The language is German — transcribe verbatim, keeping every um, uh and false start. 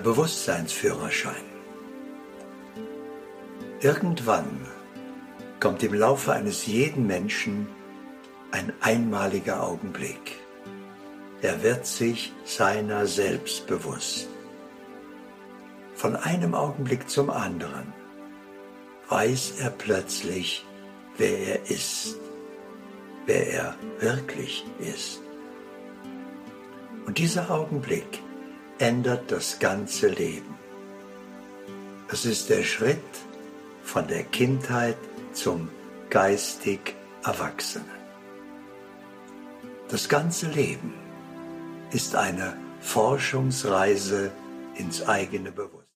Bewusstseinsführerschein. Irgendwann kommt im Laufe eines jeden Menschen ein einmaliger Augenblick. Er wird sich seiner selbst bewusst. Von einem Augenblick zum anderen weiß er plötzlich, wer er ist, wer er wirklich ist. Und dieser Augenblick ändert das ganze Leben. Es ist der Schritt von der Kindheit zum geistig Erwachsenen. Das ganze Leben ist eine Forschungsreise ins eigene Bewusstsein.